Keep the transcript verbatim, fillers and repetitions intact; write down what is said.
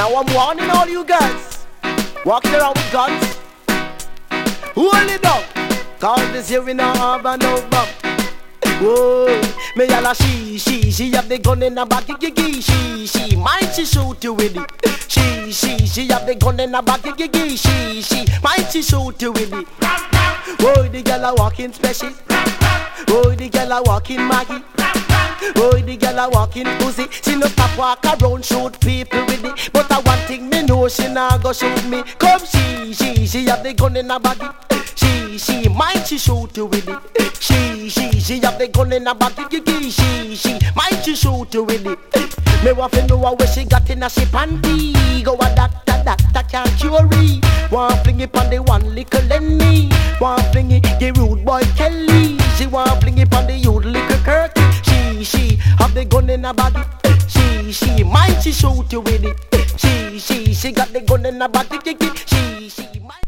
Now I'm warning all you girls walking around with guns. Hold it down, cause this here we not have no bum. Whoa, me yalla she, she, she have the gun in her back, gigi, she, she, might she shoot you with it. She, she, she have the gun in her back, gigi, she, she, might she shoot you with it. Whoa, the girl a walking special. Whoa, the girl a walking Maggie. Whoa, the girl a walking pussy. She no stop walk around shoot people with it. But I one thing me know she nah go shoot me. Come she, she, she have the gun in her baggy. She, she, might she shoot you with it. She, she, she have the gun in her baggy. She, she, might she shoot you with it. Me want to know where she got in a she panty. Go a doctor, doctor can't cure it. Want fling it on the one little Lenny. Want fling it the rude boy Kelly. She want fling it on the youth little Kirky. She, she have the gun in her body. She, she might she shoot you with it. She, she, she got the gun in her body. She, she might.